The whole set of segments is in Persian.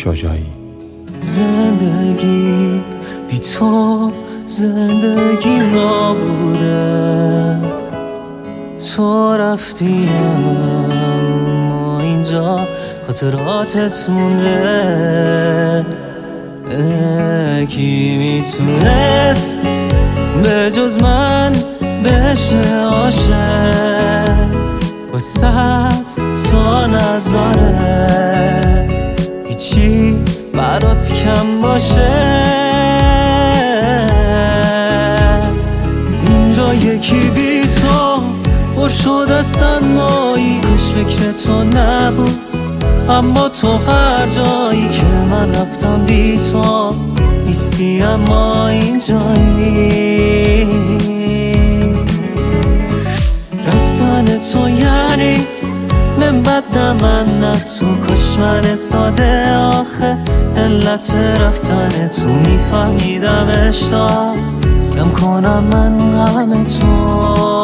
شجاعی. زندگی بی تو زندگی نابوده، تو رفتی اما اینجا خاطراتت مونده. کی میتونست به جز من بشه عاشق، واسه تو نذاره هیچی برات کم باشه. اینجا یکی بی تو پر شد از تنهایی، کاش فکر تو نبود اما تو هر جایی که من رفتم بی تو نیستی، اما اینجایی. رفتن تو یعنی نبود من نه تو، کاش من ساده آخه علت رفتن تو میفهمیدم اشتاق کم کنم من غم تو.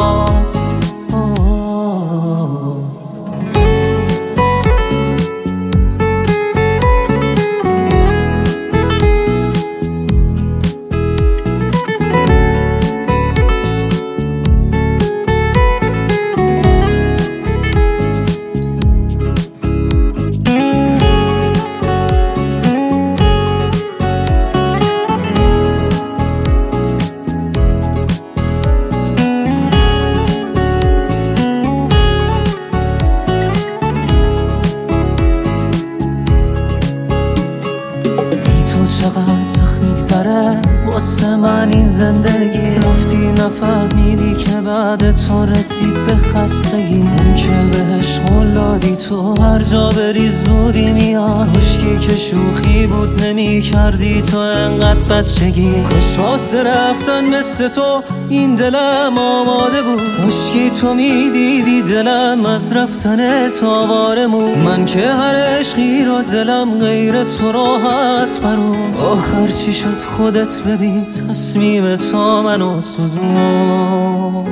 چقدر سخت میگذره واسه من این زندگی، رفتی نفهمیدی که بعد تو رسید به خستگی. اون که بهش قول دادی تو هر جا بری زودی میاد، خشکی که شوخی بود نمی کردی تو انقدر بچگی. کاش واسه رفتن مثل تو این دلم آماده بود، کاشکی تو میدیدی دلم از رفتن تو آواره مون. من که هر عشقی رو دلم غیر تو راحت برون، آخر چی شد خودت ببین تصمیم تو منو سوزون.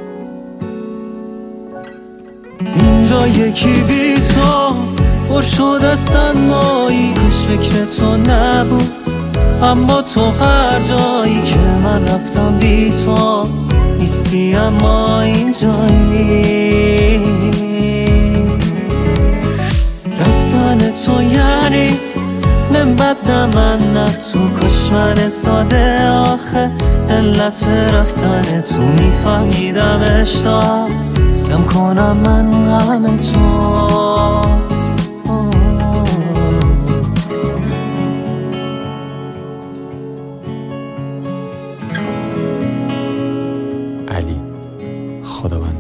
اینجا یکی بی تو پر شد از تنهایی، کاش فکر تو نبود اما تو هر جایی که من رفتم بی تو نیستی، اما اینجایی. رفتن تو یعنی نبود من نه تو، کاش من ساده آخه علت رفتن تو میفهمیدم اشتاق کم کنم من غم تو. علی خداوند.